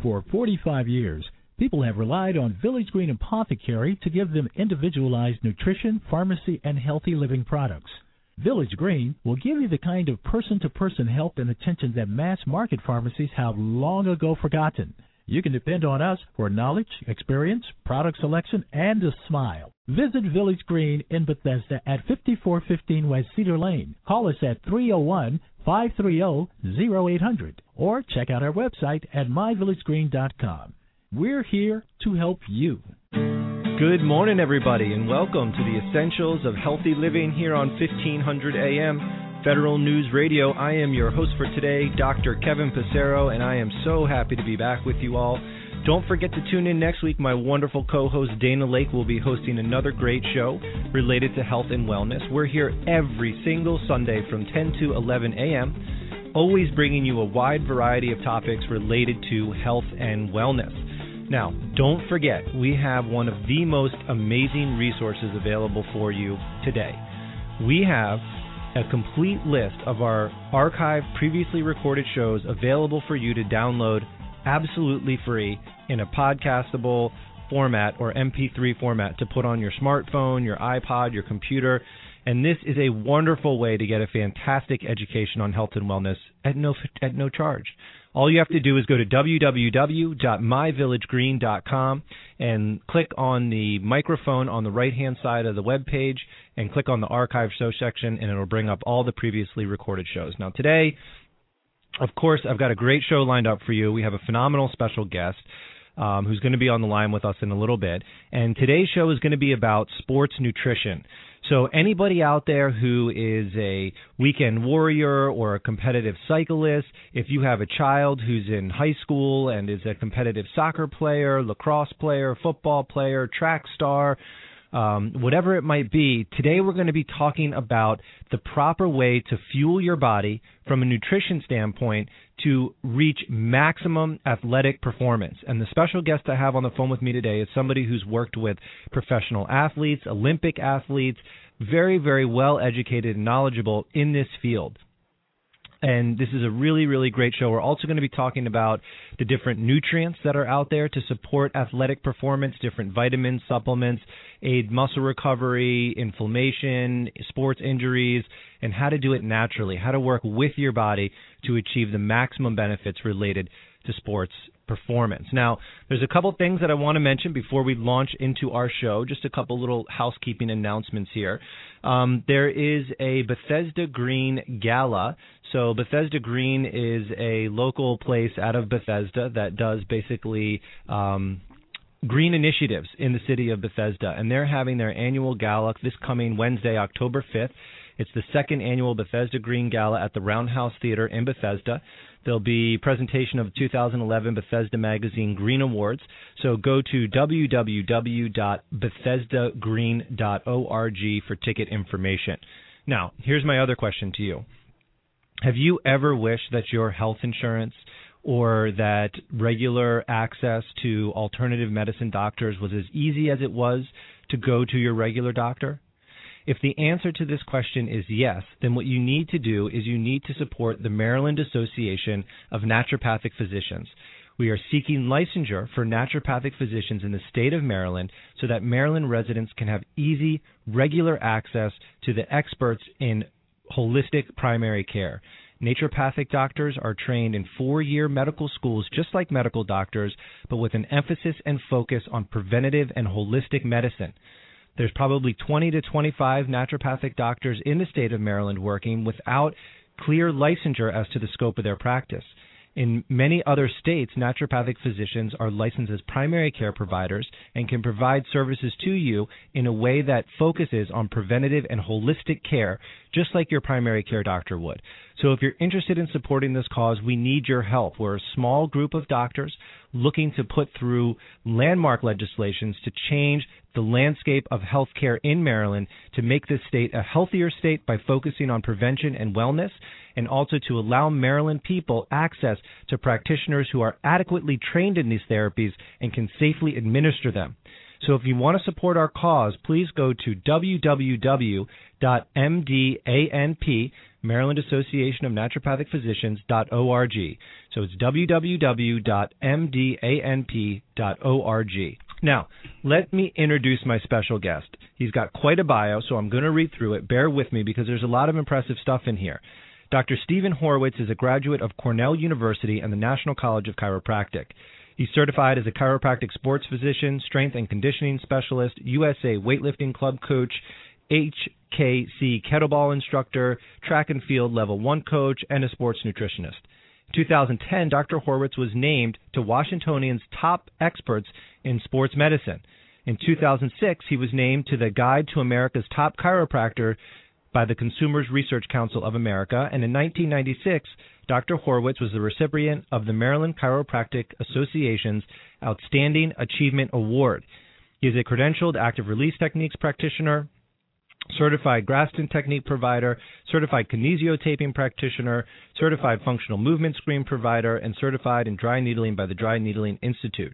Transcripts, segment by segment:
For 45 years, people have relied on Village Green Apothecary to give them individualized nutrition, pharmacy, and healthy living products. Village Green will give you the kind of person-to-person help and attention that mass-market pharmacies have long ago forgotten. You can depend on us for knowledge, experience, product selection, and a smile. Visit Village Green in Bethesda at 5415 West Cedar Lane. Call us at 301-530-0800 or check out our website at myvillagegreen.com. We're here to help you. Good morning, everybody, and welcome to the Essentials of Healthy Living here on 1500 AM Federal News Radio. I am your host for today, Dr. Kevin Passero, and I am so happy to be back with you all. Don't forget to tune in next week. My wonderful co-host Dana Lake will be hosting another great show related to health and wellness. We're here every single Sunday from 10 to 11 a.m., always bringing you a wide variety of topics related to health and wellness. Now, don't forget, we have one of the most amazing resources available for you today. We have a complete list of our archived, previously recorded shows available for you to download absolutely free in a podcastable format or MP3 format to put on your smartphone, your iPod, your computer. And this is a wonderful way to get a fantastic education on health and wellness at no charge. All you have to do is go to www.myvillagegreen.com and click on the microphone on the right-hand side of the web page and click on the archive show section, and it'll bring up all the previously recorded shows. Now, today, of course, I've got a great show lined up for you. We have a phenomenal special guest who's going to be on the line with us in a little bit. And today's show is going to be about sports nutrition. So anybody out there who is a weekend warrior or a competitive cyclist, if you have a child who's in high school and is a competitive soccer player, lacrosse player, football player, track star, whatever it might be, today we're going to be talking about the proper way to fuel your body from a nutrition standpoint to reach maximum athletic performance. And the special guest I have on the phone with me today is somebody who's worked with professional athletes, Olympic athletes, very, very well educated and knowledgeable in this field. And this is a really, really great show. We're also going to be talking about the different nutrients that are out there to support athletic performance, different vitamins, supplements, aid muscle recovery, inflammation, sports injuries, and how to do it naturally, how to work with your body to achieve the maximum benefits related to sports performance. Now, there's a couple things that I want to mention before we launch into our show, just a couple little housekeeping announcements here. There is a Bethesda Green Gala. So Bethesda Green is a local place out of Bethesda that does basically green initiatives in the city of Bethesda, and they're having their annual gala this coming Wednesday, October 5th. It's the second annual Bethesda Green Gala at the Roundhouse Theater in Bethesda. There'll be presentation of 2011 Bethesda Magazine Green Awards. So go to www.bethesdagreen.org for ticket information. Now, here's my other question to you. Have you ever wished that your health insurance or that regular access to alternative medicine doctors was as easy as it was to go to your regular doctor? If the answer to this question is yes, then what you need to do is you need to support the Maryland Association of Naturopathic Physicians. We are seeking licensure for naturopathic physicians in the state of Maryland so that Maryland residents can have easy, regular access to the experts in holistic primary care. Naturopathic doctors are trained in 4-year medical schools just like medical doctors, but with an emphasis and focus on preventative and holistic medicine. There's probably 20 to 25 naturopathic doctors in the state of Maryland working without clear licensure as to the scope of their practice. In many other states, naturopathic physicians are licensed as primary care providers and can provide services to you in a way that focuses on preventative and holistic care, just like your primary care doctor would. So if you're interested in supporting this cause, we need your help. We're a small group of doctors looking to put through landmark legislations to change the landscape of healthcare in Maryland to make this state a healthier state by focusing on prevention and wellness, and also to allow Maryland people access to practitioners who are adequately trained in these therapies and can safely administer them. So if you want to support our cause, please go to www.mdanp, Maryland Association of Naturopathic Physicians.org. So it's www.mdanp.org. Now, let me introduce my special guest. He's got quite a bio, so I'm going to read through it. Bear with me because there's a lot of impressive stuff in here. Dr. Stephen Horwitz is a graduate of Cornell University and the National College of Chiropractic. He's certified as a chiropractic sports physician, strength and conditioning specialist, USA weightlifting club coach, HKC kettlebell instructor, track and field level 1 coach, and a sports nutritionist. In 2010, Dr. Horwitz was named to Washingtonian's top experts in sports medicine. In 2006, he was named to the Guide to America's Top Chiropractor by the Consumers Research Council of America, and in 1996, Dr. Horwitz was the recipient of the Maryland Chiropractic Association's Outstanding Achievement Award. He is a credentialed active release techniques practitioner, certified Graston technique provider, certified kinesiotaping practitioner, certified functional movement screen provider, and certified in dry needling by the Dry Needling Institute.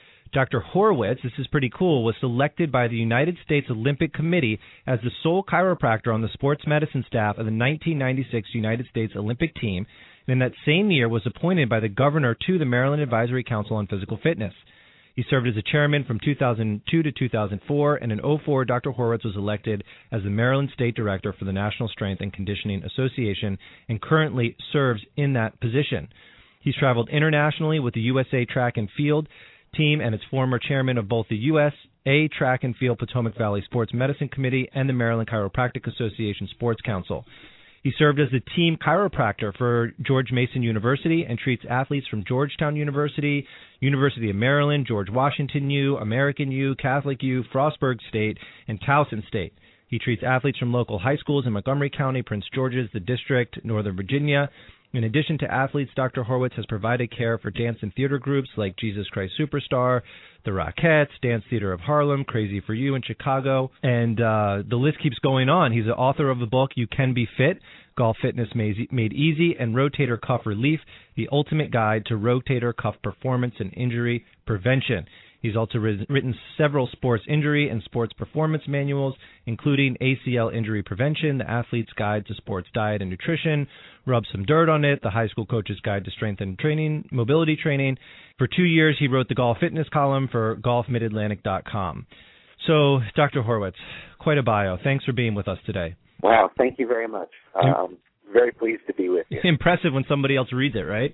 Dr. Horwitz, this is pretty cool, was selected by the United States Olympic Committee as the sole chiropractor on the sports medicine staff of the 1996 United States Olympic team, and in that same year was appointed by the governor to the Maryland Advisory Council on Physical Fitness. He served as a chairman from 2002 to 2004, and in 2004, Dr. Horwitz was elected as the Maryland State Director for the National Strength and Conditioning Association and currently serves in that position. He's traveled internationally with the USA Track and Field team and is former chairman of both the USA Track and Field Potomac Valley Sports Medicine Committee and the Maryland Chiropractic Association Sports Council. He served as the team chiropractor for George Mason University and treats athletes from Georgetown University, University of Maryland, George Washington U, American U, Catholic U, Frostburg State, and Towson State. He treats athletes from local high schools in Montgomery County, Prince George's, the District, Northern Virginia. In addition to athletes, Dr. Horwitz has provided care for dance and theater groups like Jesus Christ Superstar, the Rockettes, Dance Theater of Harlem, Crazy for You in Chicago, and the list keeps going on. He's the author of the book You Can Be Fit, Golf Fitness Made Easy, and Rotator Cuff Relief, the ultimate guide to rotator cuff performance and injury prevention. He's also written several sports injury and sports performance manuals, including ACL Injury Prevention, The Athlete's Guide to Sports Diet and Nutrition, Rub Some Dirt on It, The High School Coach's Guide to Strength and Training, Mobility Training. For 2 years, he wrote the golf fitness column for golfmidatlantic.com. So, Dr. Horwitz, quite a bio. Thanks for being with us today. Wow, thank you very much. Very pleased to be with you. Impressive when somebody else reads it, right?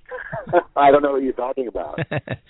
I don't know what you're talking about.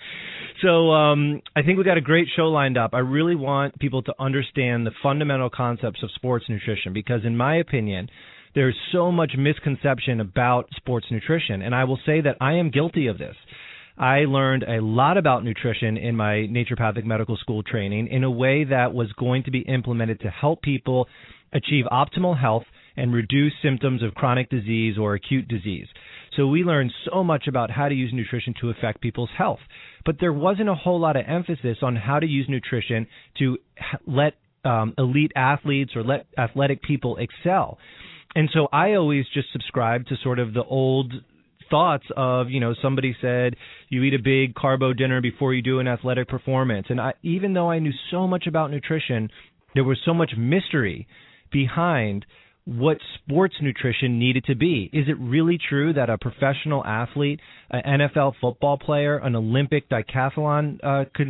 So I think we got a great show lined up. I really want people to understand the fundamental concepts of sports nutrition because, in my opinion, there's so much misconception about sports nutrition, and I will say that I am guilty of this. I learned a lot about nutrition in my naturopathic medical school training in a way that was going to be implemented to help people achieve optimal health and reduce symptoms of chronic disease or acute disease. So we learned so much about how to use nutrition to affect people's health. But there wasn't a whole lot of emphasis on how to use nutrition to let elite athletes or let athletic people excel. And so I always just subscribed to sort of the old thoughts of, somebody said you eat a big carbo dinner before you do an athletic performance. And even though I knew so much about nutrition, there was so much mystery behind what sports nutrition needed to be. Is it really true that a professional athlete, an NFL football player, an Olympic decathlon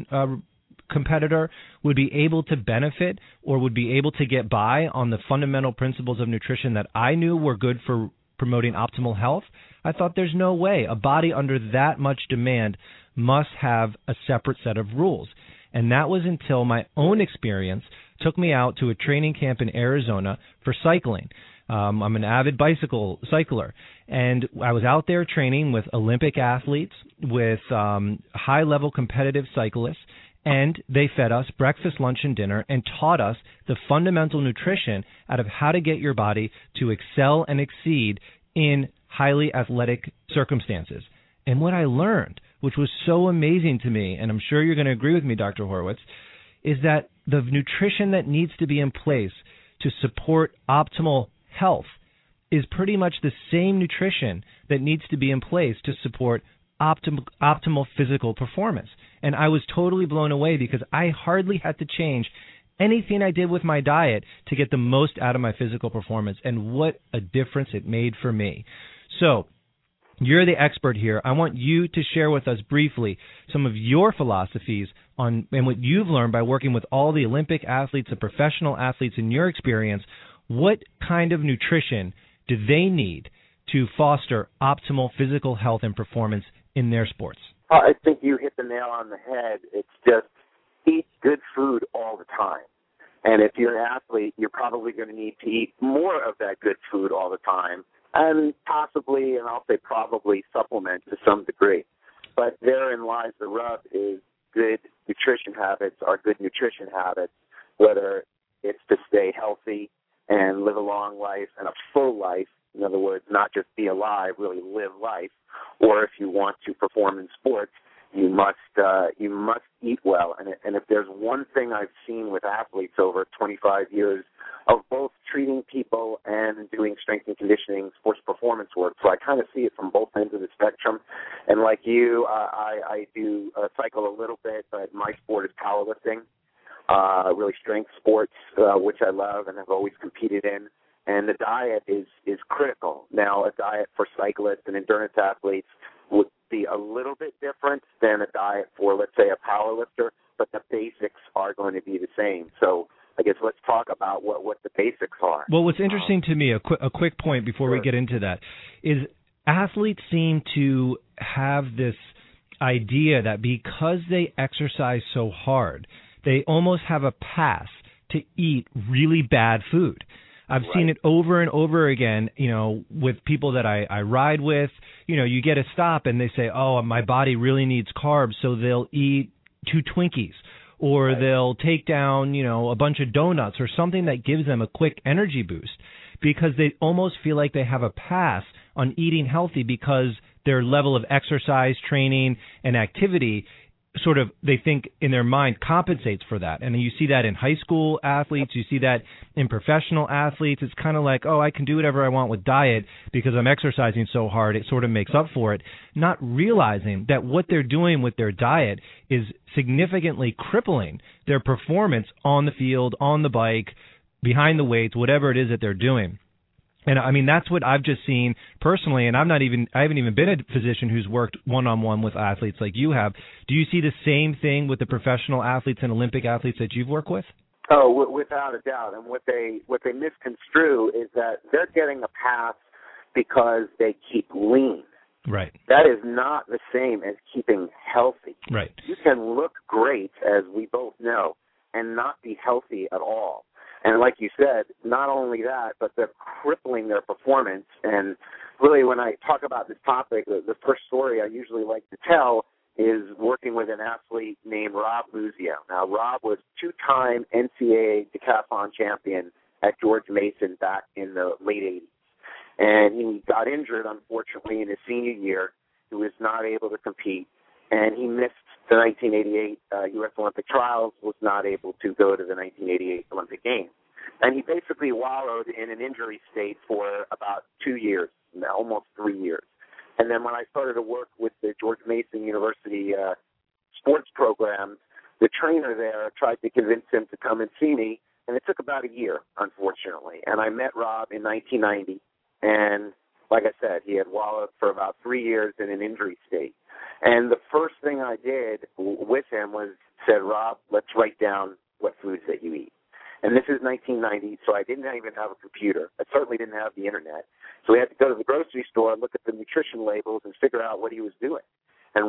competitor would be able to benefit or would be able to get by on the fundamental principles of nutrition that I knew were good for promoting optimal health? I thought there's no way. A body under that much demand must have a separate set of rules. And that was until my own experience took me out to a training camp in Arizona for cycling. I'm an avid bicycle cycler, and I was out there training with Olympic athletes, with high-level competitive cyclists, and they fed us breakfast, lunch, and dinner and taught us the fundamental nutrition out of how to get your body to excel and exceed in highly athletic circumstances. And what I learned, which was so amazing to me, and I'm sure you're going to agree with me, Dr. Horwitz, is that the nutrition that needs to be in place to support optimal health is pretty much the same nutrition that needs to be in place to support optimal physical performance. And I was totally blown away because I hardly had to change anything I did with my diet to get the most out of my physical performance, and what a difference it made for me. So you're the expert here. I want you to share with us briefly some of your philosophies on and what you've learned by working with all the Olympic athletes and professional athletes in your experience. What kind of nutrition do they need to foster optimal physical health and performance in their sports? I think you hit the nail on the head. It's just eat good food all the time. And if you're an athlete, you're probably going to need to eat more of that good food all the time, and possibly, and I'll say probably, supplement to some degree. But therein lies the rub, is good nutrition habits are good nutrition habits, whether it's to stay healthy and live a long life and a full life, in other words, not just be alive, really live life, or if you want to perform in sports, you must eat well. And if there's one thing I've seen with athletes over 25 years of both treating people and doing strength and conditioning, sports performance work, so I kind of see it from both ends of the spectrum. And like you, I do cycle a little bit, but my sport is powerlifting, really strength sports, which I love and have always competed in. And the diet is critical. Now, a diet for cyclists and endurance athletes would be a little bit different than a diet for, let's say, a power lifter, but the basics are going to be the same. So I guess let's talk about what the basics are. Well, what's interesting to me, a quick point before we get into that, is athletes seem to have this idea that because they exercise so hard, they almost have a pass to eat really bad food. I've seen it over and over again, with people that I ride with. You get a stop and they say, oh, my body really needs carbs, so they'll eat 2 Twinkies, or they'll take down, a bunch of donuts or something that gives them a quick energy boost, because they almost feel like they have a pass on eating healthy because their level of exercise, training, and activity sort of, they think in their mind, compensates for that. And you see that in high school athletes, you see that in professional athletes. It's kind of like, oh, I can do whatever I want with diet because I'm exercising so hard, it sort of makes up for it, not realizing that what they're doing with their diet is significantly crippling their performance on the field, on the bike, behind the weights, whatever it is that they're doing. And I mean, that's what I've just seen personally, and I haven't even been a physician who's worked one-on-one with athletes like you have. Do you see the same thing with the professional athletes and Olympic athletes that you've worked with? Oh, without a doubt. And what they misconstrue is that they're getting a pass because they keep lean. Right. That is not the same as keeping healthy. Right. You can look great, as we both know, and not be healthy at all. And like you said, not only that, but they're crippling their performance. And really, when I talk about this topic, the first story I usually like to tell is working with an athlete named Rob Luzio. Now, Rob was 2-time NCAA decathlon champion at George Mason back in the late 80s. And he got injured, unfortunately, in his senior year. He was not able to compete. And he missed the 1988 U.S. Olympic trials, was not able to go to the 1988 Olympic Games. And he basically wallowed in an injury state for about 2 years, almost 3 years. And then when I started to work with the George Mason University sports program, the trainer there tried to convince him to come and see me, and it took about a year, unfortunately. And I met Rob in 1990, and like I said, he had wallowed for about 3 years in an injury state. And the first thing I did with him was said, Rob, let's write down what foods that you eat. And this is 1990, so I didn't even have a computer. I certainly didn't have the Internet. So we had to go to the grocery store, look at the nutrition labels, and figure out what he was doing and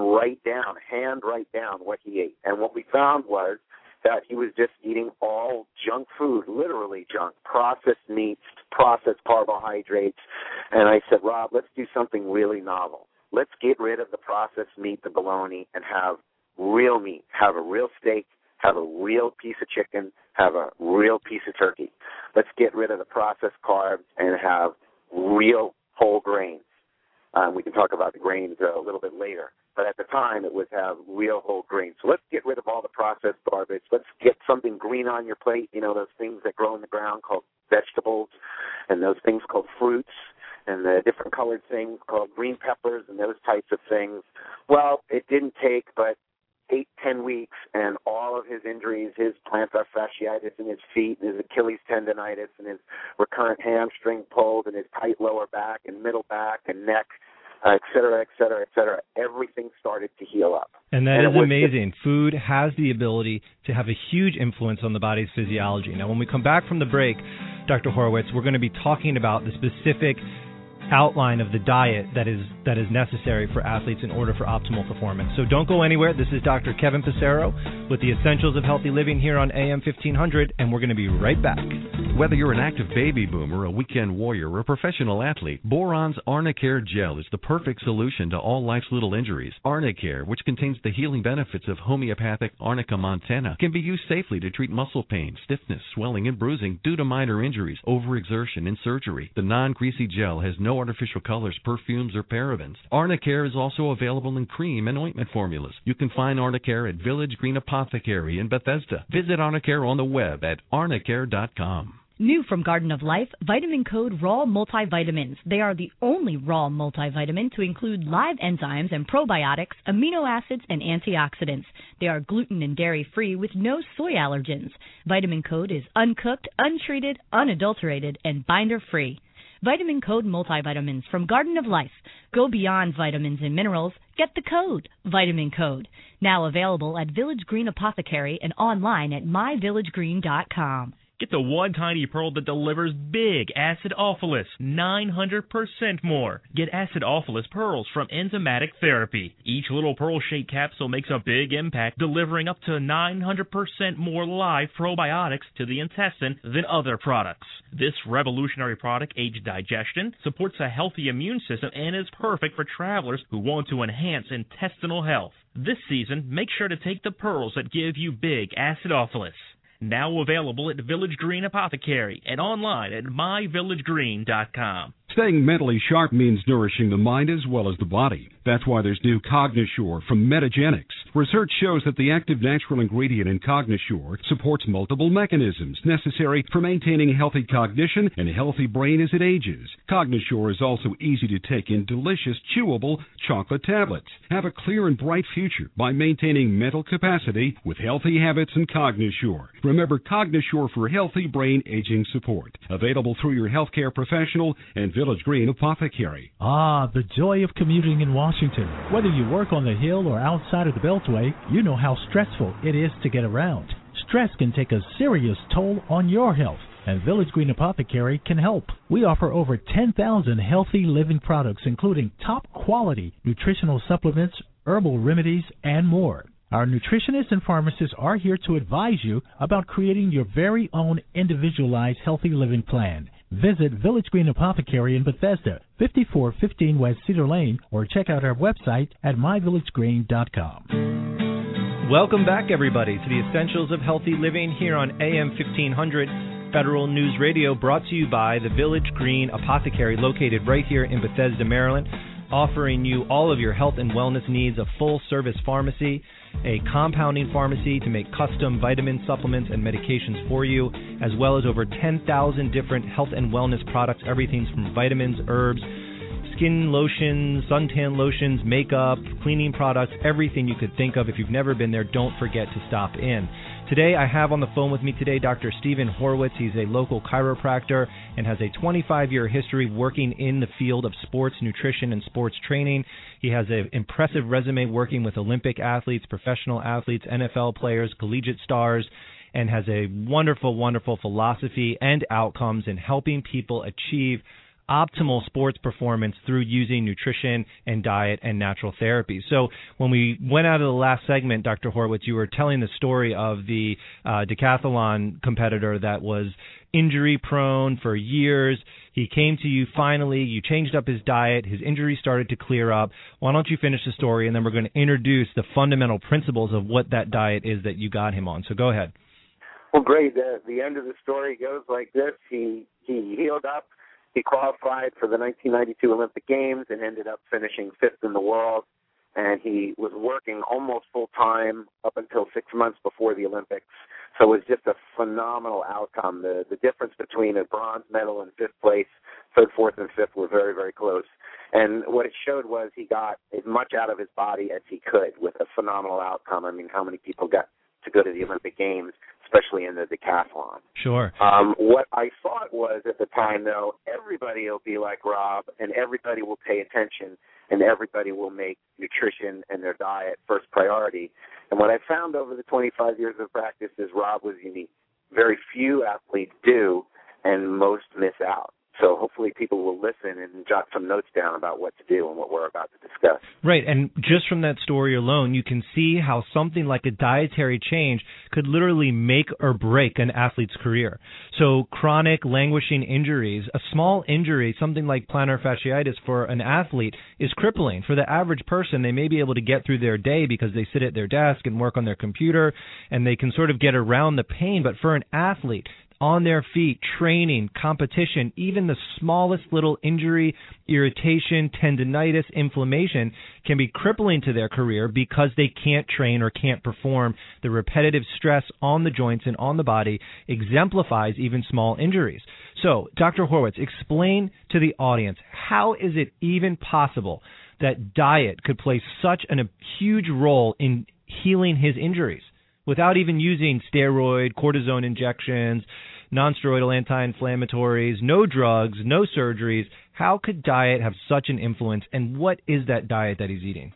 hand write down what he ate. And what we found was that he was just eating all junk food, literally junk, processed meats, processed carbohydrates. And I said, Rob, let's do something really novel. Let's get rid of the processed meat, the bologna, and have real meat, have a real steak, have a real piece of chicken, have a real piece of turkey. Let's get rid of the processed carbs and have real whole grains. We can talk about the grains a little bit later. But at the time, it was have real whole grains. So let's get rid of all the processed garbage. Let's get something green on your plate, those things that grow in the ground called vegetables, and those things called fruits, and the different colored things called green peppers and those types of things. Well, it didn't take but 8-10 weeks, and all of his injuries, his plantar fasciitis in his feet, and his Achilles tendonitis, and his recurrent hamstring pulled, and his tight lower back and middle back and neck, et cetera, et cetera, et cetera, everything started to heal up. And that is amazing. Food has the ability to have a huge influence on the body's physiology. Now, when we come back from the break, Dr. Horowitz, we're going to be talking about the specific outline of the diet that is necessary for athletes in order for optimal performance. So don't go anywhere. This is Dr. Kevin Passero with the Essentials of Healthy Living here on AM 1500, and we're going to be right back. Whether you're an active baby boomer, a weekend warrior, or a professional athlete, Boron's Arnicare Gel is the perfect solution to all life's little injuries. Arnicare, which contains the healing benefits of homeopathic Arnica montana, can be used safely to treat muscle pain, stiffness, swelling, and bruising due to minor injuries, overexertion, and surgery. The non-greasy gel has no artificial colors, perfumes, or parabens. Arnicare is also available in cream and ointment formulas. You can find Arnicare at Village Green Apothecary in Bethesda. Visit Arnicare on the web at arnicare.com. New from Garden of Life, Vitamin Code Raw Multivitamins. They are the only raw multivitamin to include live enzymes and probiotics, amino acids, and antioxidants. They are gluten and dairy-free with no soy allergens. Vitamin Code is uncooked, untreated, unadulterated, and binder-free. Vitamin Code Multivitamins from Garden of Life. Go beyond vitamins and minerals. Get the code, Vitamin Code. Now available at Village Green Apothecary and online at myvillagegreen.com. Get the one tiny pearl that delivers big acidophilus, 900% more. Get acidophilus pearls from Enzymatic Therapy. Each little pearl-shaped capsule makes a big impact, delivering up to 900% more live probiotics to the intestine than other products. This revolutionary product aids digestion, supports a healthy immune system, and is perfect for travelers who want to enhance intestinal health. This season, make sure to take the pearls that give you big acidophilus. Now available at Village Green Apothecary and online at myvillagegreen.com. Staying mentally sharp means nourishing the mind as well as the body. That's why there's new Cognisure from Metagenics. Research shows that the active natural ingredient in Cognisure supports multiple mechanisms necessary for maintaining healthy cognition and a healthy brain as it ages. Cognisure is also easy to take in delicious, chewable chocolate tablets. Have a clear and bright future by maintaining mental capacity with healthy habits and Cognisure. Remember Cognisure for healthy brain aging support. Available through your healthcare professional and Village Green Apothecary. Ah, the joy of commuting in Washington. Whether you work on the Hill or outside of the Beltway, you know how stressful it is to get around. Stress can take a serious toll on your health, and Village Green Apothecary can help. We offer over 10,000 healthy living products, including top-quality nutritional supplements, herbal remedies, and more. Our nutritionists and pharmacists are here to advise you about creating your very own individualized healthy living plan. Visit Village Green Apothecary in Bethesda, 5415 West Cedar Lane, or check out our website at myvillagegreen.com. Welcome back, everybody, to the Essentials of Healthy Living here on AM 1500 Federal News Radio, brought to you by the Village Green Apothecary, located right here in Bethesda, Maryland, offering you all of your health and wellness needs, a full-service pharmacy, a compounding pharmacy to make custom vitamin supplements and medications for you, as well as over 10,000 different health and wellness products, everything from vitamins, herbs, skin lotions, suntan lotions, makeup, cleaning products, everything you could think of. If you've never been there, don't forget to stop in. Today, I have on the phone with me today Dr. Stephen Horowitz. He's a local chiropractor and has a 25-year history working in the field of sports nutrition and sports training. He has an impressive resume working with Olympic athletes, professional athletes, NFL players, collegiate stars, and has a wonderful, wonderful philosophy and outcomes in helping people achieve optimal sports performance through using nutrition and diet and natural therapy. So when we went out of the last segment, Dr. Horowitz, you were telling the story of the decathlon competitor that was injury-prone for years. He came to you finally. You changed up his diet. His injury started to clear up. Why don't you finish the story, and then we're going to introduce the fundamental principles of what that diet is that you got him on. So go ahead. Well, great. The end of the story goes like this. He healed up. He qualified for the 1992 Olympic Games and ended up finishing fifth in the world. And he was working almost full-time up until 6 months before the Olympics. So it was just a phenomenal outcome. The difference between a bronze medal and fifth place, third, fourth, and fifth were very, very close. And what it showed was he got as much out of his body as he could with a phenomenal outcome. I mean, how many people got to go to the Olympic Games, especially in the decathlon? Sure. What I thought was at the time, though, everybody will be like Rob, and everybody will pay attention, and everybody will make nutrition and their diet first priority. And what I found over the 25 years of practice is Rob was unique. Very few athletes do, and most miss out. So hopefully people will listen and jot some notes down about what to do and what we're about to discuss. Right, and just from that story alone, you can see how something like a dietary change could literally make or break an athlete's career. So chronic, languishing injuries, a small injury, something like plantar fasciitis for an athlete is crippling. For the average person, they may be able to get through their day because they sit at their desk and work on their computer, and they can sort of get around the pain. But for an athlete, on their feet, training, competition, even the smallest little injury, irritation, tendinitis, inflammation can be crippling to their career because they can't train or can't perform. The repetitive stress on the joints and on the body exemplifies even small injuries. So, Dr. Horwitz, explain to the audience, how is it even possible that diet could play such a huge role in healing his injuries without even using steroid, cortisone injections, non-steroidal anti-inflammatories, no drugs, no surgeries? How could diet have such an influence, and what is that diet that he's eating?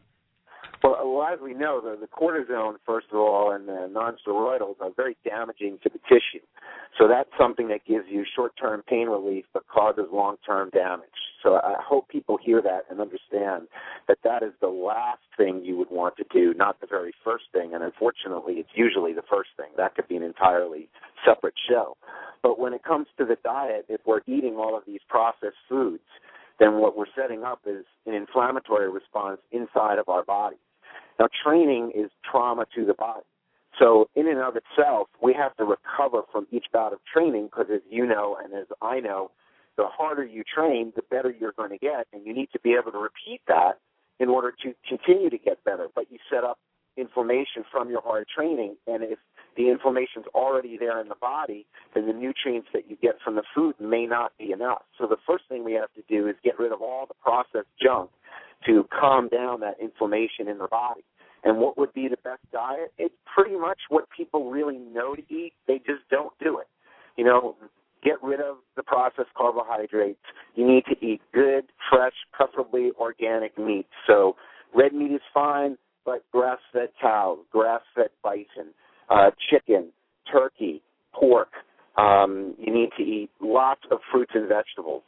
Well, as we know, the cortisone, first of all, and the non-steroidals are very damaging to the tissue. So that's something that gives you short-term pain relief but causes long-term damage. So I hope people hear that and understand that that is the last thing you would want to do, not the very first thing. And unfortunately, it's usually the first thing. That could be an entirely separate show. But when it comes to the diet, if we're eating all of these processed foods, then what we're setting up is an inflammatory response inside of our body. Now, training is trauma to the body. So in and of itself, we have to recover from each bout of training because, as you know and as I know, the harder you train, the better you're going to get, and you need to be able to repeat that in order to continue to get better. But you set up inflammation from your hard training, and if the inflammation's already there in the body, then the nutrients that you get from the food may not be enough. So the first thing we have to do is get rid of all the processed junk to calm down that inflammation in the body. And what would be the best diet? It's pretty much what people really know to eat. They just don't do it. You know, get rid of the processed carbohydrates. You need to eat good, fresh, preferably organic meat. So red meat is fine, but grass-fed cow, grass-fed bison, chicken, turkey, pork. You need to eat lots of fruits and vegetables,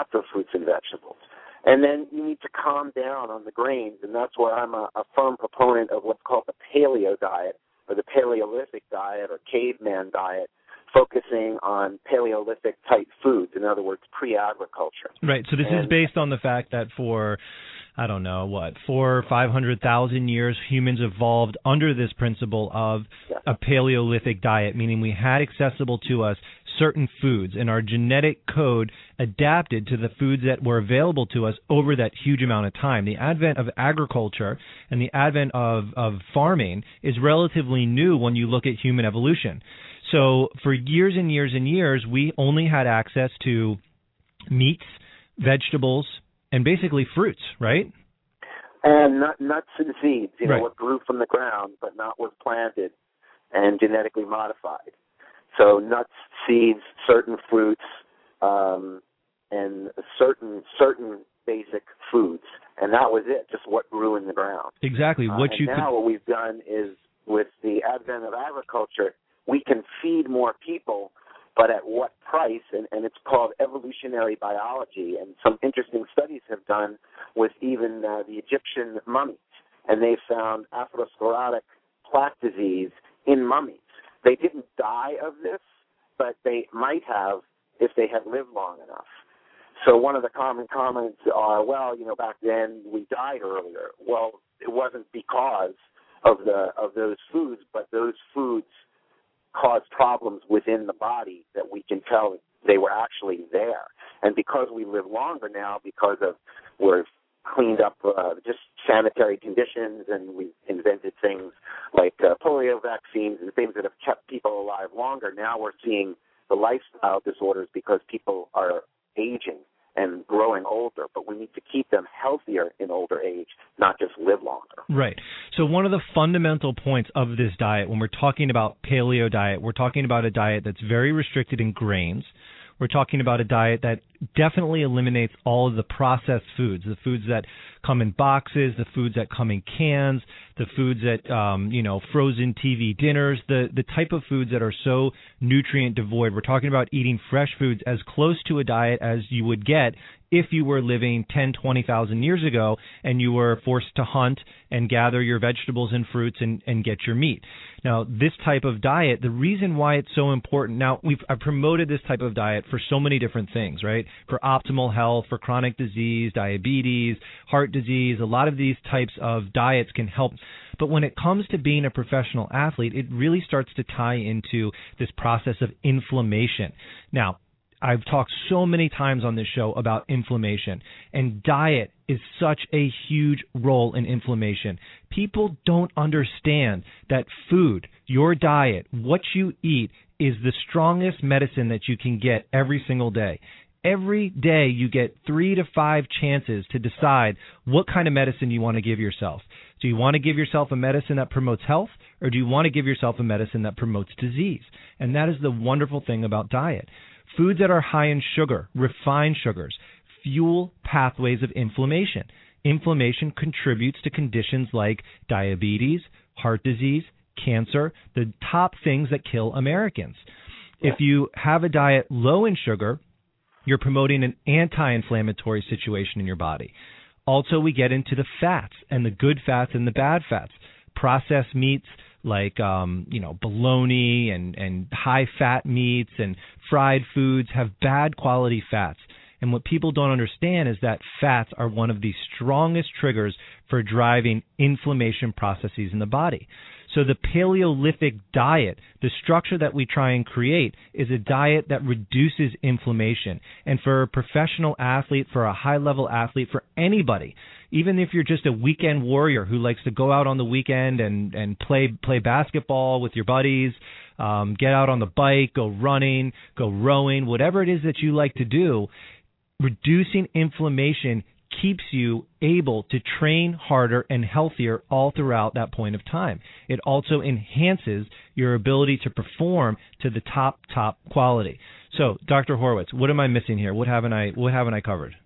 And then you need to calm down on the grains, and that's where I'm a firm proponent of what's called the paleo diet, or the Paleolithic diet, or caveman diet, focusing on Paleolithic-type foods, in other words, pre-agriculture. Right, so this is based on the fact that for, 400,000 or 500,000 years, humans evolved under this principle of a Paleolithic diet, meaning we had accessible to us certain foods, and our genetic code adapted to the foods that were available to us over that huge amount of time. The advent of agriculture and the advent of farming is relatively new when you look at human evolution. So for years and years and years, we only had access to meats, vegetables, and basically fruits, right? And nuts and seeds, you know, right. What grew from the ground but not was planted and genetically modified. So nuts, seeds, certain fruits, and certain basic foods, and that was it, just what grew in the ground. Exactly. What we've done is, with the advent of agriculture, we can feed more people, but at what price? And it's called evolutionary biology, and some interesting studies have done with even the Egyptian mummies, and they found atherosclerotic plaque disease in mummies. They didn't die of this, but they might have if they had lived long enough. So one of the common comments are, well, you know, back then we died earlier. Well, it wasn't because of those foods, but those foods caused problems within the body that we can tell they were actually there. And because we live longer now, because of we've cleaned up just sanitary conditions, and we've invented things like polio vaccines and things that have kept people alive longer. Now we're seeing the lifestyle disorders because people are aging and growing older, but we need to keep them healthier in older age, not just live longer. Right. So one of the fundamental points of this diet, when we're talking about paleo diet, we're talking about a diet that's very restricted in grains. We're talking about a diet that definitely eliminates all of the processed foods, the foods that come in boxes, the foods that come in cans, the foods that, frozen TV dinners, the type of foods that are so nutrient devoid. We're talking about eating fresh foods as close to a diet as you would get if you were living 10, 20,000 years ago and you were forced to hunt and gather your vegetables and fruits and get your meat. Now, this type of diet, the reason why it's so important, now I've promoted this type of diet for so many different things, right? For optimal health, for chronic disease, diabetes, heart disease, a lot of these types of diets can help. But when it comes to being a professional athlete, it really starts to tie into this process of inflammation. Now, I've talked so many times on this show about inflammation, and diet is such a huge role in inflammation. People don't understand that food, your diet, what you eat is the strongest medicine that you can get every single day. Every day you get 3 to 5 chances to decide what kind of medicine you want to give yourself. Do you want to give yourself a medicine that promotes health, or do you want to give yourself a medicine that promotes disease? And that is the wonderful thing about diet. Foods that are high in sugar, refined sugars, fuel pathways of inflammation. Inflammation contributes to conditions like diabetes, heart disease, cancer, the top things that kill Americans. If you have a diet low in sugar, you're promoting an anti-inflammatory situation in your body. Also, we get into the fats, and the good fats and the bad fats. Processed meats like bologna and high-fat meats and fried foods have bad quality fats. And what people don't understand is that fats are one of the strongest triggers for driving inflammation processes in the body. So the Paleolithic diet, the structure that we try and create, is a diet that reduces inflammation. And for a professional athlete, for a high-level athlete, for anybody, even if you're just a weekend warrior who likes to go out on the weekend and play basketball with your buddies, get out on the bike, go running, go rowing, whatever it is that you like to do, reducing inflammation keeps you able to train harder and healthier all throughout that point of time. It also enhances your ability to perform to the top quality. So, Dr. Horwitz, what am I missing here? What haven't I covered?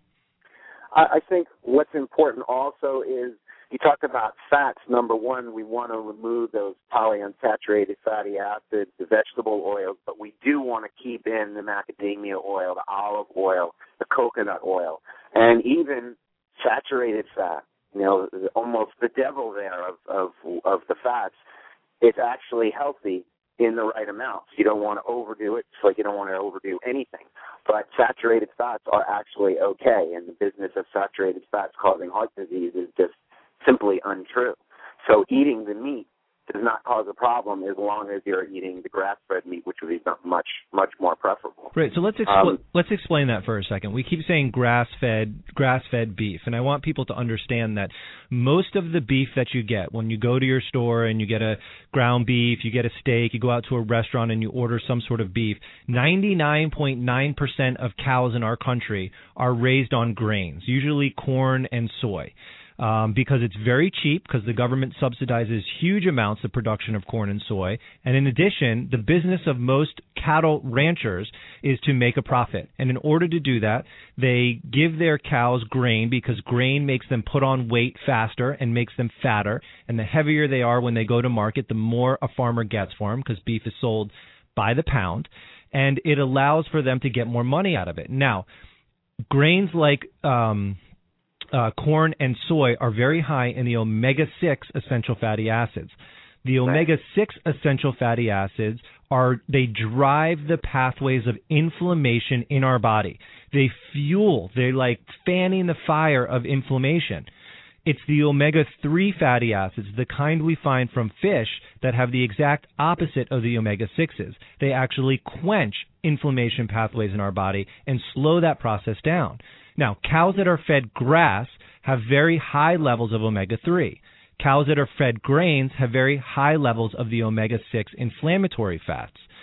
I think what's important also is you talked about fats. Number one, we want to remove those polyunsaturated fatty acids, the vegetable oils, but we do want to keep in the macadamia oil, the olive oil, the coconut oil, and even saturated fat. Almost the devil there of the fats. It's actually healthy in the right amounts. You don't want to overdo it, just like you don't want to overdo anything. But saturated fats are actually okay, and the business of saturated fats causing heart disease is just simply untrue. So eating the meat does not cause a problem as long as you're eating the grass-fed meat, which would be much more preferable. Right. So let's explain that for a second. We keep saying grass-fed beef, and I want people to understand that most of the beef that you get when you go to your store and you get a ground beef, you get a steak, you go out to a restaurant and you order some sort of beef, 99.9% of cows in our country are raised on grains, usually corn and soy. Because it's very cheap, because the government subsidizes huge amounts of production of corn and soy. And in addition, the business of most cattle ranchers is to make a profit. And in order to do that, they give their cows grain because grain makes them put on weight faster and makes them fatter. And the heavier they are when they go to market, the more a farmer gets for them, because beef is sold by the pound. And it allows for them to get more money out of it. Now, grains like corn and soy are very high in the omega-6 essential fatty acids. The omega-6 essential fatty acids they drive the pathways of inflammation in our body. They're like fanning the fire of inflammation. It's the omega-3 fatty acids, the kind we find from fish, that have the exact opposite of the omega-6s. They actually quench inflammation pathways in our body and slow that process down. Now, cows that are fed grass have very high levels of omega-3. Cows that are fed grains have very high levels of the omega-6 inflammatory fats.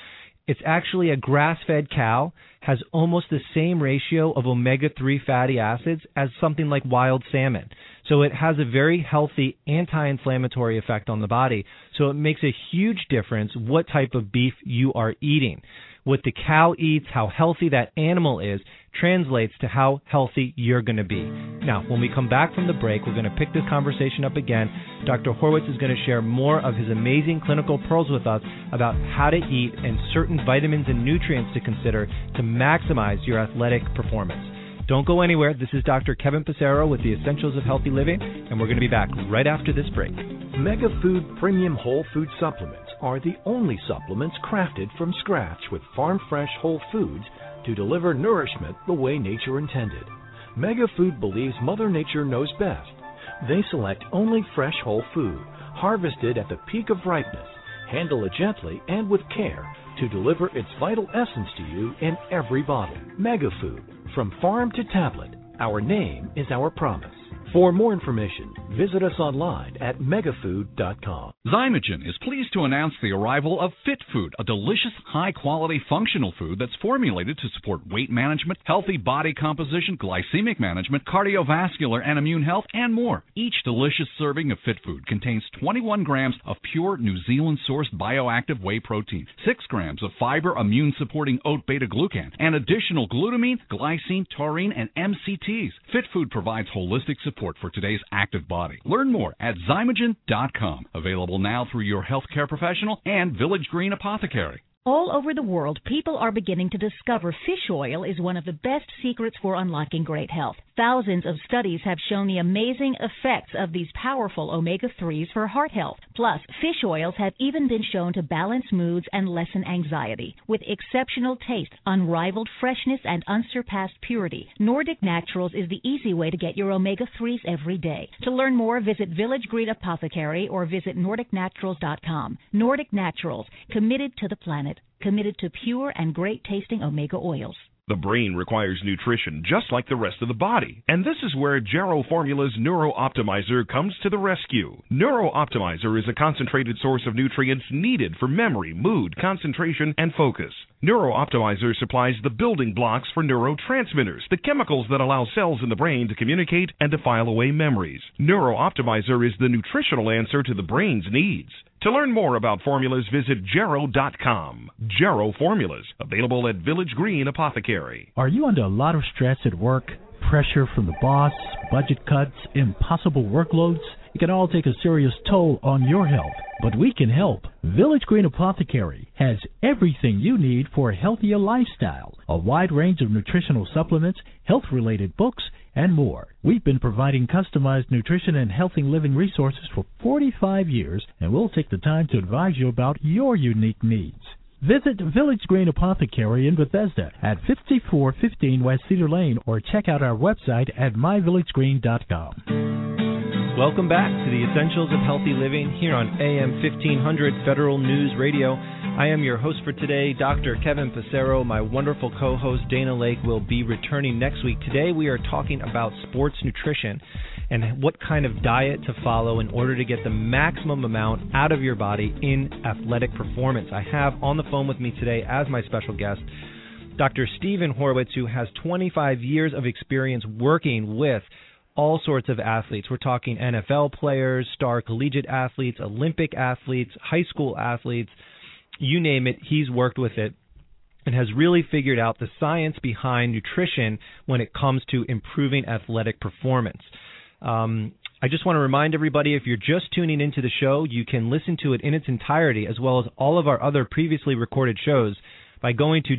It's actually a grass-fed cow has almost the same ratio of omega-3 fatty acids as something like wild salmon. So it has a very healthy anti-inflammatory effect on the body. So it makes a huge difference what type of beef you are eating. What the cow eats, how healthy that animal is, translates to how healthy you're going to be. Now, when we come back from the break, we're going to pick this conversation up again. Dr. Horwitz is going to share more of his amazing clinical pearls with us about how to eat and certain vitamins and nutrients to consider to maximize your athletic performance. Don't go anywhere. This is Dr. Kevin Passero with the Essentials of Healthy Living, and we're going to be back right after this break. Mega Food Premium Whole Food Supplements are the only supplements crafted from scratch with farm-fresh whole foods to deliver nourishment the way nature intended. Mega Food believes Mother Nature knows best. They select only fresh whole food, harvested at the peak of ripeness, handle it gently and with care to deliver its vital essence to you in every bottle. Mega Food, from farm to tablet, our name is our promise. For more information, visit us online at megafood.com. Zymogen is pleased to announce the arrival of Fit Food, a delicious, high-quality, functional food that's formulated to support weight management, healthy body composition, glycemic management, cardiovascular and immune health, and more. Each delicious serving of Fit Food contains 21 grams of pure New Zealand-sourced bioactive whey protein, 6 grams of fiber immune-supporting oat beta-glucan, and additional glutamine, glycine, taurine, and MCTs. Fit Food provides holistic support for today's active body. Learn more at Zymogen.com. Available now through your healthcare professional and Village Green Apothecary. All over the world, people are beginning to discover fish oil is one of the best secrets for unlocking great health. Thousands of studies have shown the amazing effects of these powerful omega-3s for heart health. Plus, fish oils have even been shown to balance moods and lessen anxiety. With exceptional taste, unrivaled freshness, and unsurpassed purity, Nordic Naturals is the easy way to get your omega-3s every day. To learn more, visit Village Green Apothecary or visit NordicNaturals.com. Nordic Naturals, committed to the planet, committed to pure and great-tasting omega oils. The brain requires nutrition just like the rest of the body, and this is where Jarrow Formula's Neuro Optimizer comes to the rescue. Neuro Optimizer is a concentrated source of nutrients needed for memory, mood, concentration, and focus. Neuro Optimizer supplies the building blocks for neurotransmitters, the chemicals that allow cells in the brain to communicate and to file away memories. Neuro Optimizer is the nutritional answer to the brain's needs. To learn more about formulas, visit Jarrow.com. Jarrow Formulas, available at Village Green Apothecary. Are you under a lot of stress at work? Pressure from the boss, budget cuts, impossible workloads? It can all take a serious toll on your health, but we can help. Village Green Apothecary has everything you need for a healthier lifestyle, a wide range of nutritional supplements, health-related books, and more. We've been providing customized nutrition and healthy living resources for 45 years, and we'll take the time to advise you about your unique needs. Visit Village Green Apothecary in Bethesda at 5415 West Cedar Lane, or check out our website at myvillagegreen.com. Welcome back to the Essentials of Healthy Living here on AM 1500 Federal News Radio. I am your host for today, Dr. Kevin Passero. My wonderful co-host Dana Lake will be returning next week. Today we are talking about sports nutrition and what kind of diet to follow in order to get the maximum amount out of your body in athletic performance. I have on the phone with me today as my special guest Dr. Stephen Horwitz, who has 25 years of experience working with all sorts of athletes. We're talking NFL players, star collegiate athletes, Olympic athletes, high school athletes, you name it, he's worked with it and has really figured out the science behind nutrition when it comes to improving athletic performance. I just want to remind everybody, if you're just tuning into the show, you can listen to it in its entirety as well as all of our other previously recorded shows by going to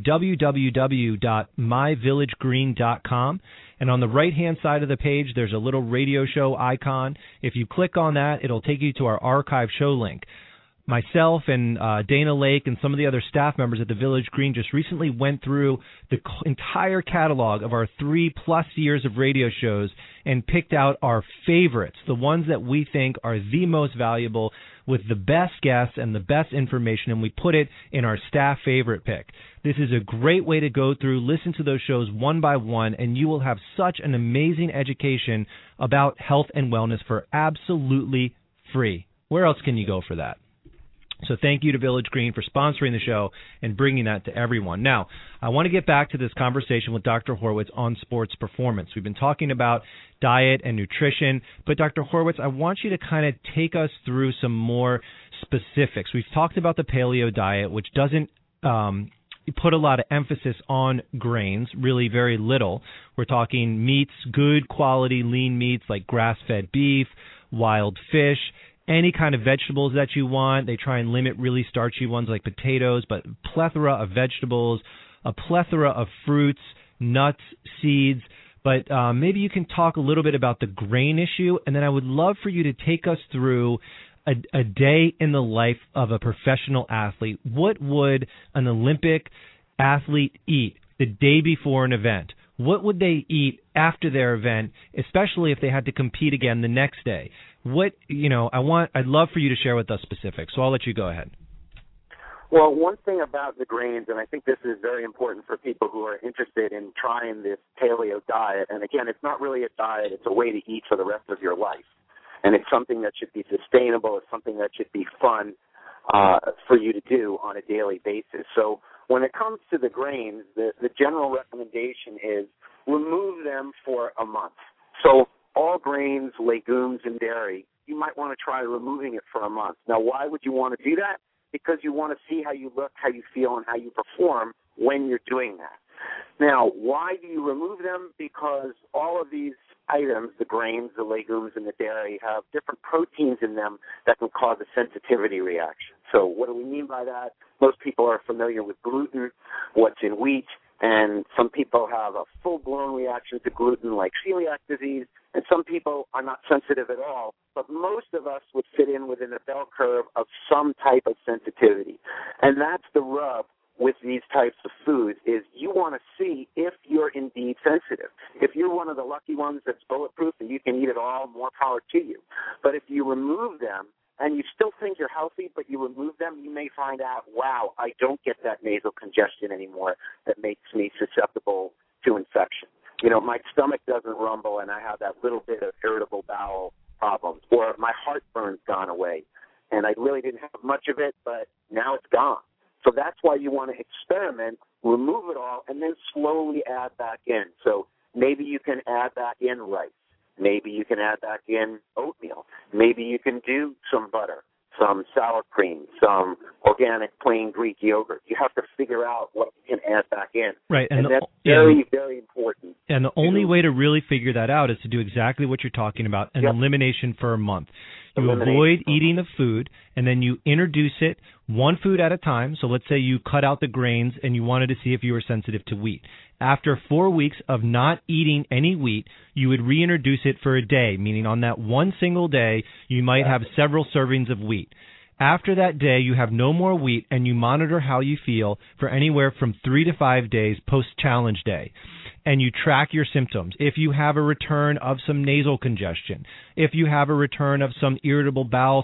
www.myvillagegreen.com. And on the right-hand side of the page, there's a little radio show icon. If you click on that, it'll take you to our archive show link. Myself and Dana Lake and some of the other staff members at the Village Green just recently went through the entire catalog of our 3+ years of radio shows and picked out our favorites, the ones that we think are the most valuable with the best guests and the best information, and we put it in our staff favorite pick. This is a great way to go through, listen to those shows one by one, and you will have such an amazing education about health and wellness for absolutely free. Where else can you go for that? So thank you to Village Green for sponsoring the show and bringing that to everyone. Now, I want to get back to this conversation with Dr. Horwitz on sports performance. We've been talking about diet and nutrition, but Dr. Horwitz, I want you to kind of take us through some more specifics. We've talked about the paleo diet, which doesn't put a lot of emphasis on grains, really very little. We're talking meats, good quality lean meats like grass-fed beef, wild fish, any kind of vegetables that you want. They try and limit really starchy ones like potatoes, but a plethora of vegetables, a plethora of fruits, nuts, seeds. But maybe you can talk a little bit about the grain issue, and then I would love for you to take us through a day in the life of a professional athlete. What would an Olympic athlete eat the day before an event? What would they eat after their event, especially if they had to compete again the next day? I'd love for you to share with us specifics. So I'll let you go ahead. Well, one thing about the grains, and I think this is very important for people who are interested in trying this paleo diet, and again, it's not really a diet, it's a way to eat for the rest of your life. And it's something that should be sustainable. It's something that should be fun for you to do on a daily basis. So when it comes to the grains, the general recommendation is remove them for a month. So all grains, legumes, and dairy, you might want to try removing it for a month. Now, why would you want to do that? Because you want to see how you look, how you feel, and how you perform when you're doing that. Now, why do you remove them? Because all of these items, the grains, the legumes, and the dairy, have different proteins in them that can cause a sensitivity reaction. So what do we mean by that? Most people are familiar with gluten, what's in wheat, and some people have a full-blown reaction to gluten like celiac disease, and some people are not sensitive at all, but most of us would fit in within a bell curve of some type of sensitivity. And that's the rub with these types of foods, is you want to see if you're indeed sensitive. If you're one of the lucky ones that's bulletproof and you can eat it all, more power to you. But if you remove them and you still think you're healthy, but you remove them, you may find out, wow, I don't get that nasal congestion anymore that makes me susceptible to infection. You know, my stomach doesn't rumble and I have that little bit of irritable bowel problems, or my heartburn's gone away and I really didn't have much of it, but now it's gone. So that's why you want to experiment, remove it all, and then slowly add back in. So maybe you can add back in rice. Maybe you can add back in oatmeal. Maybe you can do some butter, some sour cream, some organic plain Greek yogurt. You have to figure out what you can add back in. Right. And that's very, very important. And the only way to really figure that out is to do exactly what you're talking about, an elimination for a month. You avoid eating the food, and then you introduce it one food at a time. So let's say you cut out the grains and you wanted to see if you were sensitive to wheat. After 4 weeks of not eating any wheat, you would reintroduce it for a day, meaning on that one single day, you might have several servings of wheat. After that day, you have no more wheat, and you monitor how you feel for anywhere from 3 to 5 days post-challenge day. And you track your symptoms. If you have a return of some nasal congestion, if you have a return of some irritable bowel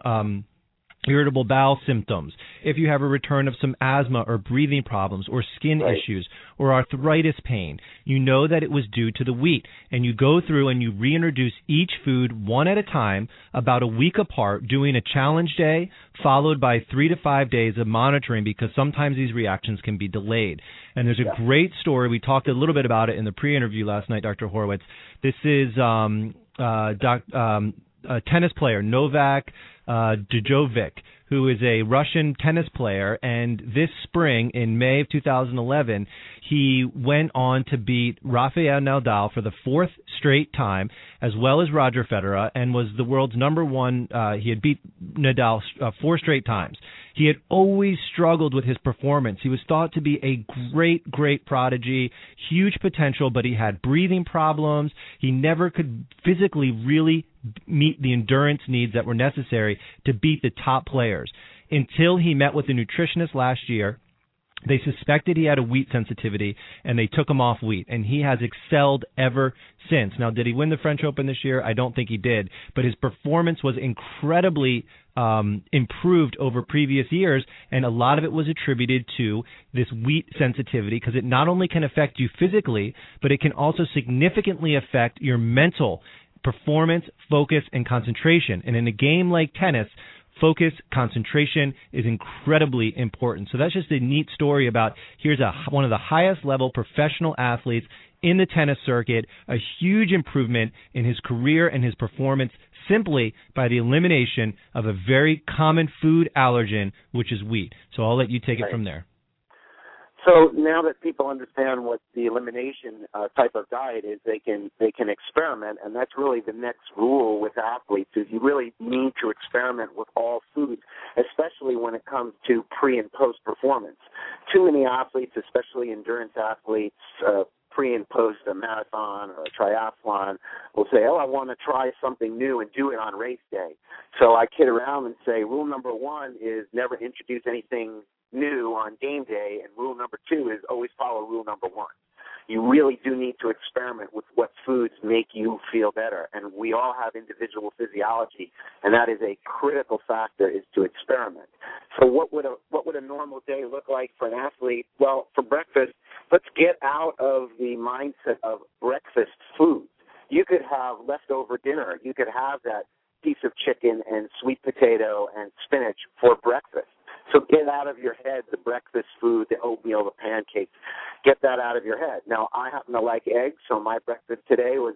symptoms, if you have a return of some asthma or breathing problems or skin issues or arthritis pain, you know that it was due to the wheat. And you go through and you reintroduce each food one at a time, about a week apart, doing a challenge day followed by 3 to 5 days of monitoring, because sometimes these reactions can be delayed. And there's a great story. We talked a little bit about it in the pre-interview last night, Dr. Horwitz. This is a tennis player, Novak Djokovic, who is a Russian tennis player, and this spring, in May of 2011, he went on to beat Rafael Nadal for the 4th straight time, as well as Roger Federer, and was the world's number one. He had beat Nadal 4 straight times. He had always struggled with his performance. He was thought to be a great, great prodigy, huge potential, but he had breathing problems. He never could physically really meet the endurance needs that were necessary to beat the top players, until he met with a nutritionist last year. They suspected he had a wheat sensitivity, and they took him off wheat, and he has excelled ever since. Now, did he win the French Open this year? I don't think he did, but his performance was incredibly improved over previous years, and a lot of it was attributed to this wheat sensitivity, because it not only can affect you physically, but it can also significantly affect your mental performance, focus, and concentration. And in a game like tennis, focus, concentration is incredibly important. So that's just a neat story about here's one of the highest level professional athletes in the tennis circuit, a huge improvement in his career and his performance simply by the elimination of a very common food allergen, which is wheat. So I'll let you take it from there. So now that people understand what the elimination type of diet is, they can experiment, and that's really the next rule with athletes is you really need to experiment with all foods, especially when it comes to pre- and post-performance. Too many athletes, especially endurance athletes, pre and post a marathon or a triathlon will say, I want to try something new and do it on race day. So I kid around and say rule number 1 is never introduce anything new on game day, and rule number 2 is always follow rule number 1. You really do need to experiment with what foods make you feel better, and we all have individual physiology, and that is a critical factor, is to experiment. So what would a normal day look like for an athlete? Well, for breakfast, let's get out of the mindset of breakfast foods. You could have leftover dinner. You could have that piece of chicken and sweet potato and spinach for breakfast. So get out of your head the breakfast food, the oatmeal, the pancakes. Get that out of your head. Now, I happen to like eggs, so my breakfast today was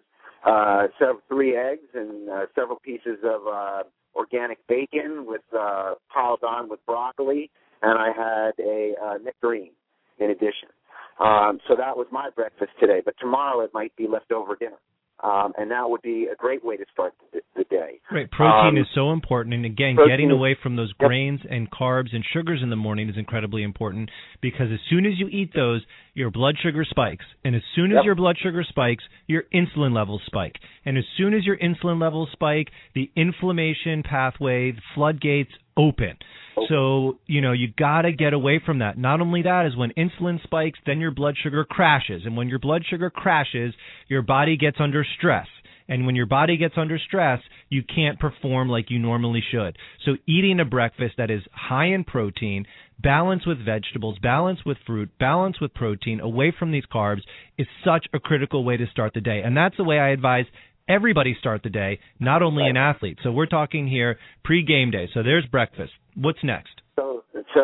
3 eggs and several pieces of organic bacon with piled on with broccoli, and I had a nectarine in addition. So that was my breakfast today, but tomorrow it might be leftover dinner. And that would be a great way to start the day. Right. Protein is so important. And, again, getting away from those grains and carbs and sugars in the morning is incredibly important because as soon as you eat those, your blood sugar spikes. And as soon as your blood sugar spikes, your insulin levels spike. And as soon as your insulin levels spike, the inflammation pathway, the floodgates open. So, you got to get away from that. Not only that, is when insulin spikes, then your blood sugar crashes. And when your blood sugar crashes, your body gets under stress. And when your body gets under stress, you can't perform like you normally should. So eating a breakfast that is high in protein, balanced with vegetables, balanced with fruit, balanced with protein, away from these carbs, is such a critical way to start the day. And that's the way I advise everybody start the day, not only an athlete. So we're talking here pre-game day. So there's breakfast. What's next? So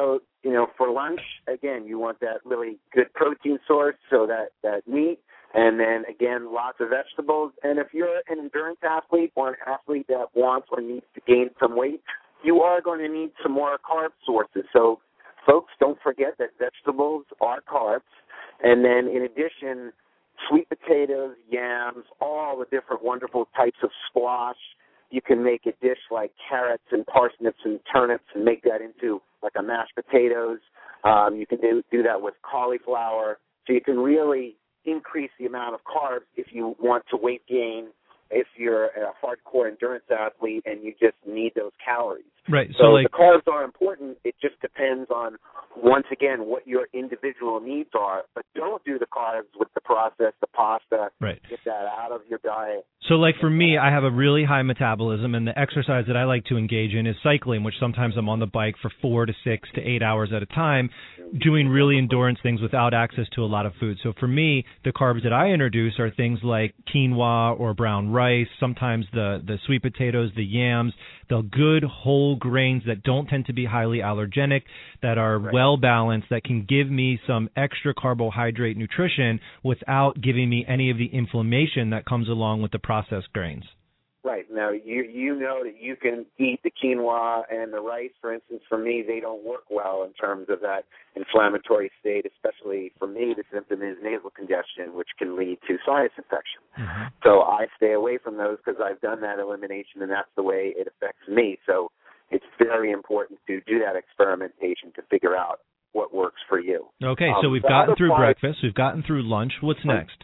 for lunch, again, you want that really good protein source, so that meat, and then, again, lots of vegetables. And if you're an endurance athlete or an athlete that wants or needs to gain some weight, you are going to need some more carb sources. So, folks, don't forget that vegetables are carbs. And then, in addition, sweet potatoes, yams, all the different wonderful types of squash. You can make a dish like carrots and parsnips and turnips and make that into like a mashed potatoes. You can do that with cauliflower. So you can really increase the amount of carbs if you want to weight gain, if you're a hardcore endurance athlete and you just need those calories. Right. So the carbs are important. It just depends on, once again, what your individual needs are. But don't do the carbs with the processed, the pasta. Right. Get that out of your diet. So like for me, I have a really high metabolism, and the exercise that I like to engage in is cycling, which sometimes I'm on the bike for 4 to 6 to 8 hours at a time, doing really endurance things without access to a lot of food. So for me, the carbs that I introduce are things like quinoa or brown rice, sometimes the sweet potatoes, the yams, the good whole grains that don't tend to be highly allergenic, that are well balanced, that can give me some extra carbohydrate nutrition without giving me any of the inflammation that comes along with the processed grains. Right. Now, you know that you can eat the quinoa and the rice, for instance. For me, they don't work well in terms of that inflammatory state, especially for me, the symptom is nasal congestion, which can lead to sinus infection. Mm-hmm. So I stay away from those because I've done that elimination, and that's the way it affects me. So it's very important to do that experimentation to figure out what works for you. Okay, so we've gotten through breakfast. We've gotten through lunch. What's next?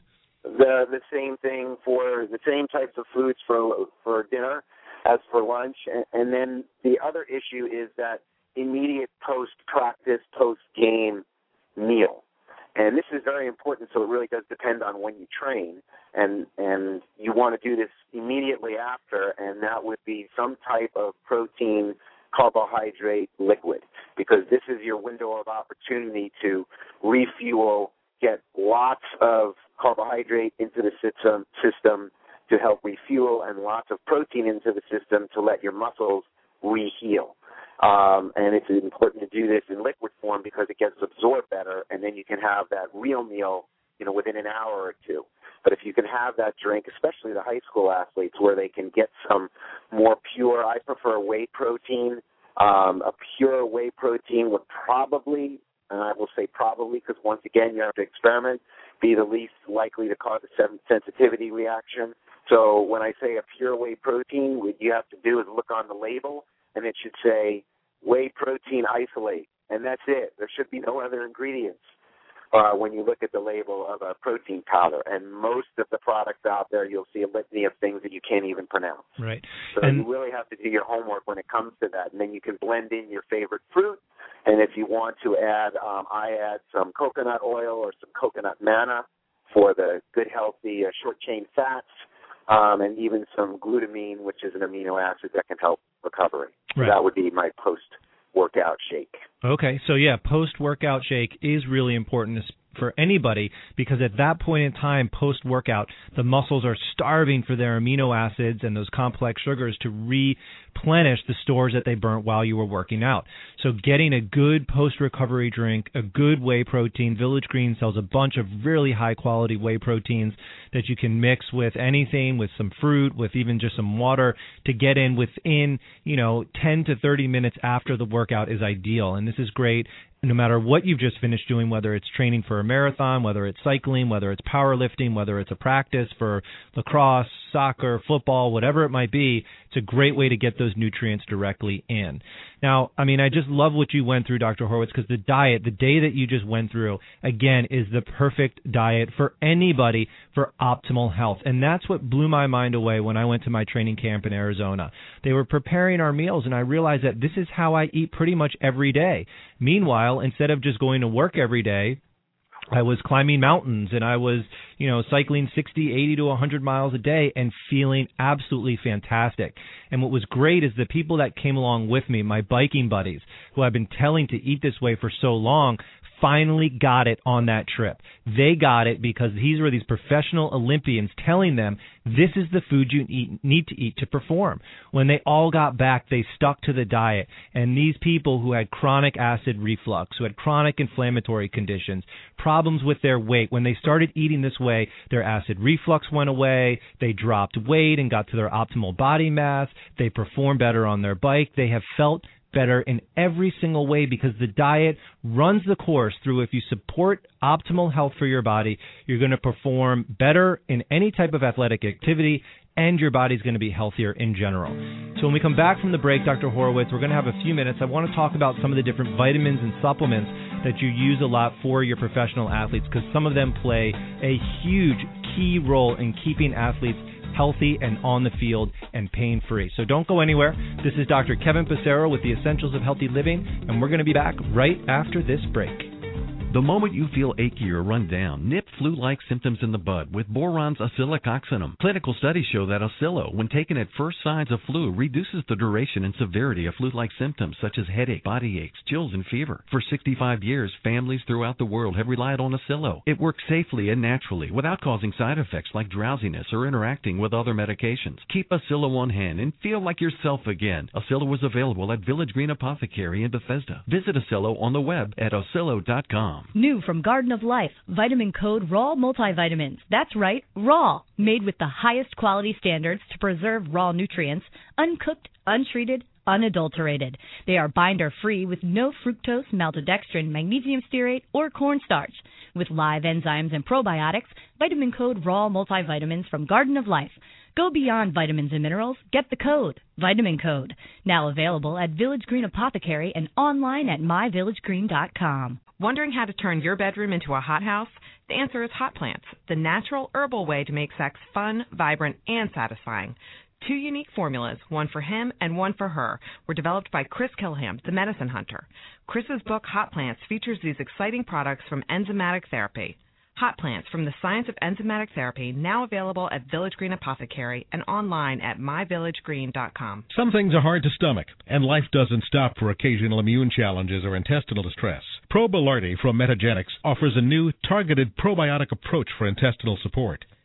The same thing for the same types of foods for dinner as for lunch. And then the other issue is that immediate post-practice, post-game meal. And this is very important, so it really does depend on when you train. And you want to do this immediately after, and that would be some type of protein, carbohydrate, liquid, because this is your window of opportunity to refuel, get lots of carbohydrate into the system to help refuel, and lots of protein into the system to let your muscles re-heal. And it's important to do this in liquid form because it gets absorbed better, and then you can have that real meal, within an hour or two. But if you can have that drink, especially the high school athletes, where they can get some more pure, I prefer whey protein. A pure whey protein would probably, and I will say probably because once again you have to experiment, be the least likely to cause a sensitivity reaction. So when I say a pure whey protein, what you have to do is look on the label, and it should say whey protein isolate, and that's it. There should be no other ingredients when you look at the label of a protein powder. And most of the products out there, you'll see a litany of things that you can't even pronounce. Right. So you really have to do your homework when it comes to that, and then you can blend in your favorite fruit. And if you want to add, I add some coconut oil or some coconut manna for the good, healthy short-chain fats, and even some glutamine, which is an amino acid that can help recovery. Right. So that would be my post-workout shake. Okay, so post-workout shake is really important for anybody because at that point in time, post-workout, the muscles are starving for their amino acids and those complex sugars to replenish the stores that they burnt while you were working out. So getting a good post-recovery drink, a good whey protein, Village Green sells a bunch of really high-quality whey proteins that you can mix with anything, with some fruit, with even just some water to get in within, 10 to 30 minutes after the workout is ideal. And this is great no matter what you've just finished doing, whether it's training for a marathon, whether it's cycling, whether it's powerlifting, whether it's a practice for lacrosse, soccer, football, whatever it might be. It's a great way to get those nutrients directly in. Now, I just love what you went through, Dr. Horwitz, because the diet, the day that you just went through, again, is the perfect diet for anybody for optimal health. And that's what blew my mind away when I went to my training camp in Arizona. They were preparing our meals, and I realized that this is how I eat pretty much every day. Meanwhile, instead of just going to work every day, I was climbing mountains and I was, cycling 60, 80 to 100 miles a day and feeling absolutely fantastic. And what was great is the people that came along with me, my biking buddies, who I've been telling to eat this way for so long, finally got it on that trip. They got it because these were these professional Olympians telling them this is the food you need to eat to perform. When they all got back, they stuck to the diet. And these people who had chronic acid reflux, who had chronic inflammatory conditions, problems with their weight, when they started eating this way, their acid reflux went away, they dropped weight and got to their optimal body mass, they performed better on their bike, they have felt better in every single way because the diet runs the course through. If you support optimal health for your body, you're going to perform better in any type of athletic activity, and your body's going to be healthier in general. So when we come back from the break, Dr. Horwitz, we're going to have a few minutes. I want to talk about some of the different vitamins and supplements that you use a lot for your professional athletes because some of them play a huge key role in keeping athletes healthy and on the field and pain-free. So don't go anywhere. This is Dr. Kevin Passero with the Essentials of Healthy Living, and we're going to be back right after this break. The moment you feel achy or run down, nip flu-like symptoms in the bud with Boron's Oscillococcinum. Clinical studies show that Oscillo, when taken at first signs of flu, reduces the duration and severity of flu-like symptoms such as headache, body aches, chills, and fever. For 65 years, families throughout the world have relied on Oscillo. It works safely and naturally without causing side effects like drowsiness or interacting with other medications. Keep Oscillo on hand and feel like yourself again. Oscillo is available at Village Green Apothecary in Bethesda. Visit Oscillo on the web at Oscillo.com. New from Garden of Life, Vitamin Code Raw Multivitamins. That's right, raw. Made with the highest quality standards to preserve raw nutrients, uncooked, untreated, unadulterated. They are binder-free with no fructose, maltodextrin, magnesium stearate, or cornstarch. With live enzymes and probiotics, Vitamin Code Raw Multivitamins from Garden of Life. Go beyond vitamins and minerals. Get the code, Vitamin Code. Now available at Village Green Apothecary and online at myvillagegreen.com. Wondering how to turn your bedroom into a hothouse? The answer is hot plants, the natural herbal way to make sex fun, vibrant, and satisfying. 2 unique formulas, one for him and one for her, were developed by Chris Kilham, the medicine hunter. Chris's book, Hot Plants, features these exciting products from enzymatic therapy. Hot Plants from the Science of Enzymatic Therapy, now available at Village Green Apothecary and online at myvillagegreen.com. Some things are hard to stomach, and life doesn't stop for occasional immune challenges or intestinal distress. Probilarty from Metagenics offers a new targeted probiotic approach for intestinal support.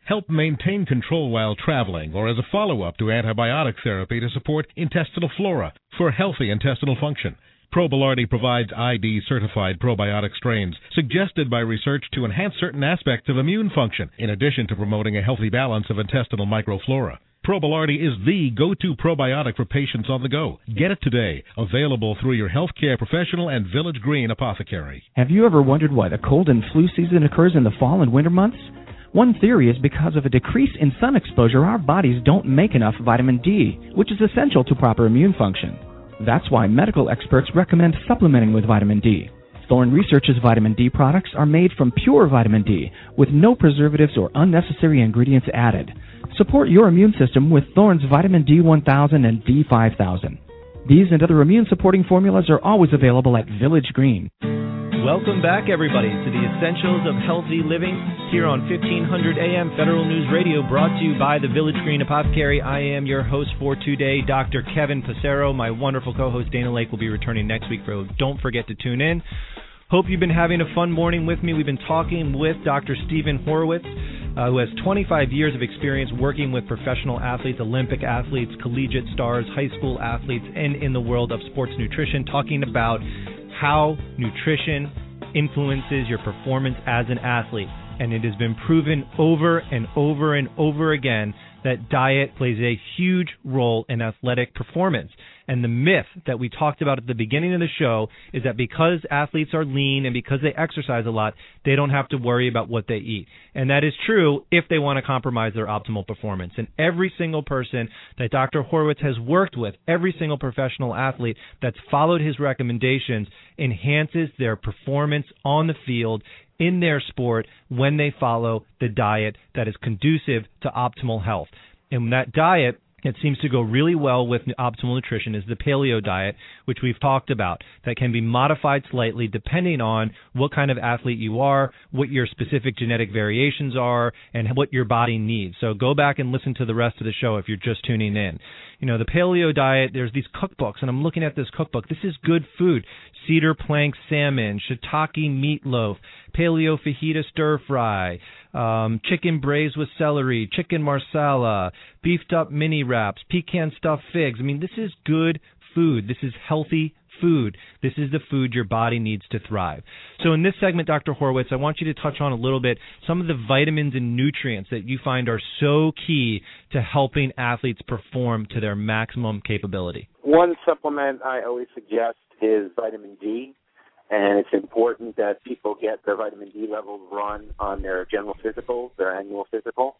help maintain control while traveling or as a follow-up to antibiotic therapy to support intestinal flora for healthy intestinal function. ProBilardi provides ID-certified probiotic strains suggested by research to enhance certain aspects of immune function, in addition to promoting a healthy balance of intestinal microflora. ProBilardi is the go-to probiotic for patients on the go. Get it today. Available through your healthcare professional and Village Green apothecary. Have you ever wondered why the cold and flu season occurs in the fall and winter months? One theory is because of a decrease in sun exposure, our bodies don't make enough vitamin D, which is essential to proper immune function. That's why medical experts recommend supplementing with vitamin D. Thorne Research's vitamin D products are made from pure vitamin D with no preservatives or unnecessary ingredients added. Support your immune system with Thorne's vitamin D1000 and D5000. These and other immune-supporting formulas are always available at Village Green. Welcome back, everybody, to the Essentials of Healthy Living here on 1500 AM Federal News Radio, brought to you by the Village Green Apothecary. I am your host for today, Dr. Kevin Passero. My wonderful co-host Dana Lake will be returning next week, so don't forget to tune in. Hope you've been having a fun morning with me. We've been talking with Dr. Stephen Horwitz, who has 25 years of experience working with professional athletes, Olympic athletes, collegiate stars, high school athletes, and in the world of sports nutrition, talking about how nutrition influences your performance as an athlete. And it has been proven over and over and over again that diet plays a huge role in athletic performance. And the myth that we talked about at the beginning of the show is that because athletes are lean and because they exercise a lot, they don't have to worry about what they eat. And that is true if they want to compromise their optimal performance. And every single person that Dr. Horwitz has worked with, every single professional athlete that's followed his recommendations, enhances their performance on the field in their sport when they follow the diet that is conducive to optimal health. And that diet, it seems to go really well with optimal nutrition, is the paleo diet, which we've talked about, that can be modified slightly depending on what kind of athlete you are, what your specific genetic variations are, and what your body needs. So go back and listen to the rest of the show if you're just tuning in. You know, the paleo diet, there's these cookbooks, and I'm looking at this cookbook. This is good food. Cedar plank salmon, shiitake meatloaf, paleo fajita stir fry, chicken braised with celery, chicken marsala, beefed up mini wraps, pecan stuffed figs. I mean, this is good food. This is healthy food. This is the food your body needs to thrive. So in this segment, Dr. Horwitz, I want you to touch on a little bit some of the vitamins and nutrients that you find are so key to helping athletes perform to their maximum capability. One supplement I always suggest is vitamin D. And it's important that people get their vitamin D levels run on their general physical, their annual physical.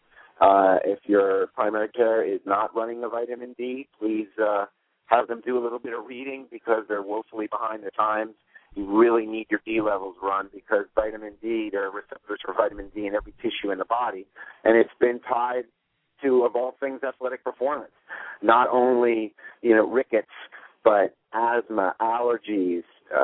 If your primary care is not running a vitamin D, please have them do a little bit of reading because they're woefully behind the times. You really need your D levels run because vitamin D, there are receptors for vitamin D in every tissue in the body, and it's been tied to, of all things, athletic performance. Not only, rickets, but asthma, allergies,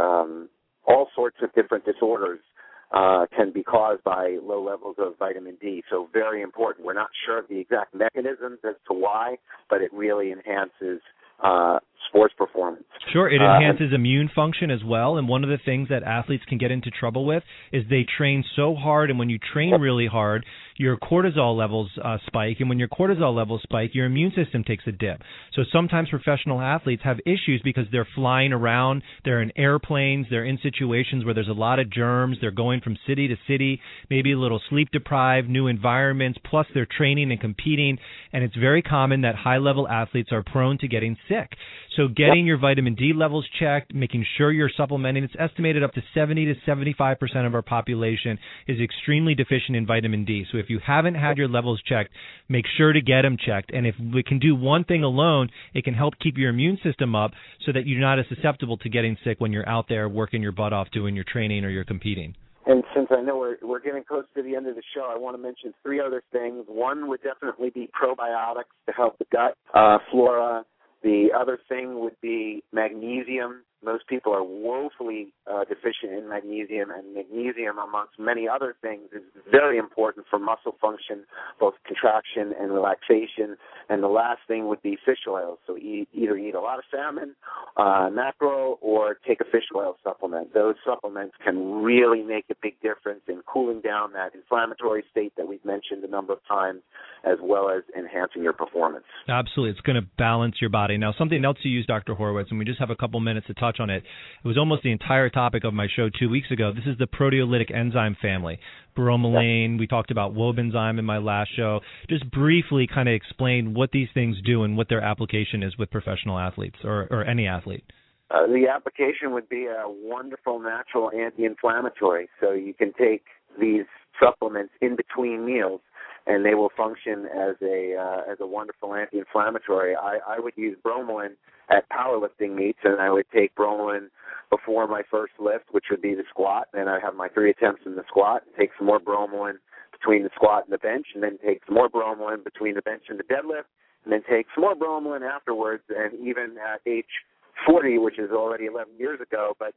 all sorts of different disorders can be caused by low levels of vitamin D. So very important. We're not sure of the exact mechanisms as to why, but it really enhances sports performance. Sure, it enhances immune function as well, and one of the things that athletes can get into trouble with is they train so hard, and when you train really hard, your cortisol levels spike, and when your cortisol levels spike, your immune system takes a dip. So sometimes professional athletes have issues because they're flying around, they're in airplanes, they're in situations where there's a lot of germs, they're going from city to city, maybe a little sleep-deprived, new environments, plus they're training and competing, and it's very common that high-level athletes are prone to getting sick. So getting your vitamin D levels checked, making sure you're supplementing, it's estimated up to 70 to 75% of our population is extremely deficient in vitamin D. So if you haven't had your levels checked, make sure to get them checked. And if we can do one thing alone, it can help keep your immune system up so that you're not as susceptible to getting sick when you're out there working your butt off doing your training or you're competing. And since I know we're getting close to the end of the show, I want to mention three other things. One would definitely be probiotics to help the gut flora The other thing would be magnesium. Most people are woefully deficient in magnesium, and magnesium, amongst many other things, is very important for muscle function, both contraction and relaxation. And the last thing would be fish oil. So either eat a lot of salmon, mackerel, or take a fish oil supplement. Those supplements can really make a big difference in cooling down that inflammatory state that we've mentioned a number of times, as well as enhancing your performance. Absolutely. It's going to balance your body. Now, something else you use, Dr. Horwitz, and we just have a couple minutes to touch on it. It was almost the entire topic of my show 2 weeks ago. This is the proteolytic enzyme family. Bromelain, we talked about Wobenzyme in my last show. Just briefly kind of explain what these things do and what their application is with professional athletes or any athlete. The application would be a wonderful natural anti-inflammatory. So you can take these supplements in between meals, and they will function as a wonderful anti-inflammatory. I would use bromelain at powerlifting meets, and I would take bromelain before my first lift, which would be the squat. Then I have my 3 attempts in the squat, take some more bromelain between the squat and the bench, and then take some more bromelain between the bench and the deadlift, and then take some more bromelain afterwards. And even at age 40, which is already 11 years ago, but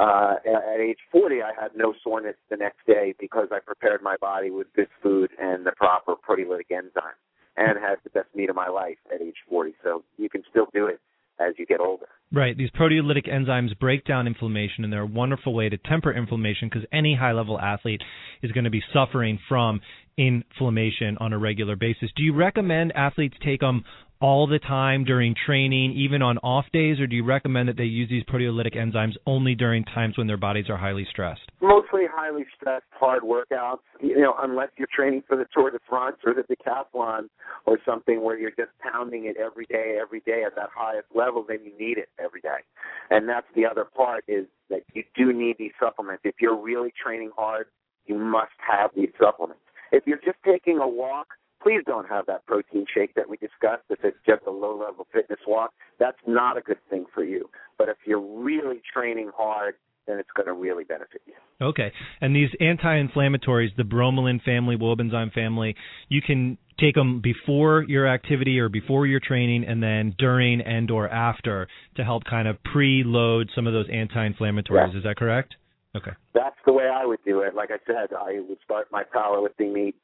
at age 40, I had no soreness the next day because I prepared my body with good food and the proper proteolytic enzyme, and had the best meat of my life at age 40. So you can still do it as you get older. Right. These proteolytic enzymes break down inflammation, and they're a wonderful way to temper inflammation because any high-level athlete is going to be suffering from inflammation on a regular basis. Do you recommend athletes take them all the time during training, even on off days, or do you recommend that they use these proteolytic enzymes only during times when their bodies are highly stressed? Mostly highly stressed, hard workouts, unless you're training for the Tour de France or the decathlon or something where you're just pounding it every day at that highest level, then you need it every day. And that's the other part, is that you do need these supplements. If you're really training hard, you must have these supplements. If you're just taking a walk, please don't have that protein shake that we discussed if it's just a low-level fitness walk. That's not a good thing for you. But if you're really training hard, then it's going to really benefit you. Okay. And these anti-inflammatories, the bromelain family, Wobenzyme family, you can take them before your activity or before your training, and then during and or after to help kind of preload some of those anti-inflammatories. Yes. Is that correct? Okay. That's the way I would do it. Like I said, I would start my powerlifting meet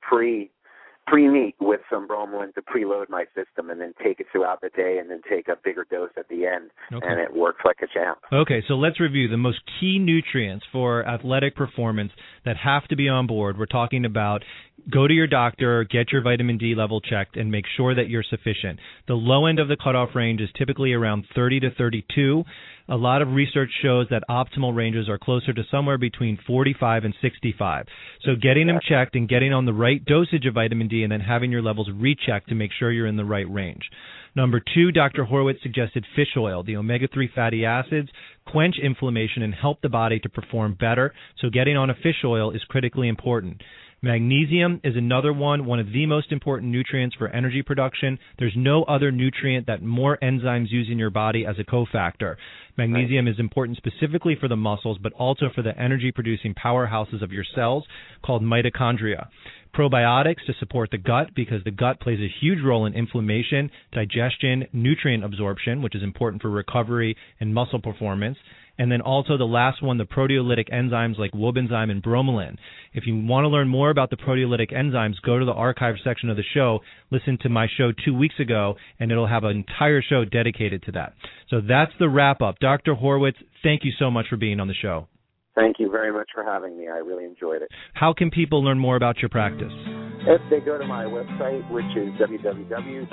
pre-meet with some bromelain to preload my system, and then take it throughout the day, and then take a bigger dose at the end, and it works like a champ. Okay, so let's review the most key nutrients for athletic performance that have to be on board. We're talking about go to your doctor, get your vitamin D level checked, and make sure that you're sufficient. The low end of the cutoff range is typically around 30 to 32. A lot of research shows that optimal ranges are closer to somewhere between 45 and 65. So getting them checked and getting on the right dosage of vitamin D, and then having your levels rechecked to make sure you're in the right range. Number 2, Dr. Horwitz suggested fish oil. The omega-3 fatty acids quench inflammation and help the body to perform better, so getting on a fish oil is critically important. Magnesium is another one of the most important nutrients for energy production. There's no other nutrient that more enzymes use in your body as a cofactor. Magnesium is important specifically for the muscles, but also for the energy-producing powerhouses of your cells called mitochondria. Probiotics to support the gut, because the gut plays a huge role in inflammation, digestion, nutrient absorption, which is important for recovery and muscle performance. And then also the last one, the proteolytic enzymes like Wobenzyme and bromelain. If you want to learn more about the proteolytic enzymes, go to the archive section of the show, listen to my show 2 weeks ago, and it'll have an entire show dedicated to that. So that's the wrap-up. Dr. Horwitz, thank you so much for being on the show. Thank you very much for having me. I really enjoyed it. How can people learn more about your practice? If they go to my website, which is www.dc,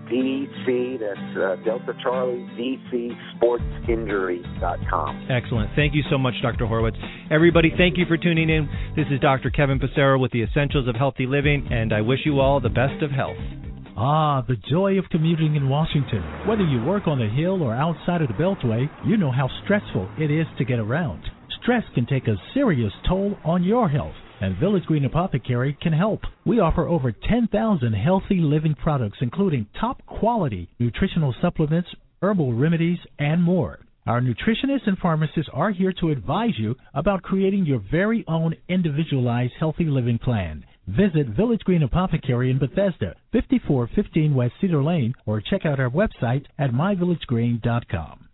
that's Delta Charlie, DCSportsInjury.com. Excellent. Thank you so much, Dr. Horwitz. Everybody, thank you for tuning in. This is Dr. Kevin Passero with the Essentials of Healthy Living, and I wish you all the best of health. Ah, the joy of commuting in Washington. Whether you work on the Hill or outside of the Beltway, you know how stressful it is to get around. Stress can take a serious toll on your health, and Village Green Apothecary can help. We offer over 10,000 healthy living products, including top-quality nutritional supplements, herbal remedies, and more. Our nutritionists and pharmacists are here to advise you about creating your very own individualized healthy living plan. Visit Village Green Apothecary in Bethesda, 5415 West Cedar Lane, or check out our website at myvillagegreen.com.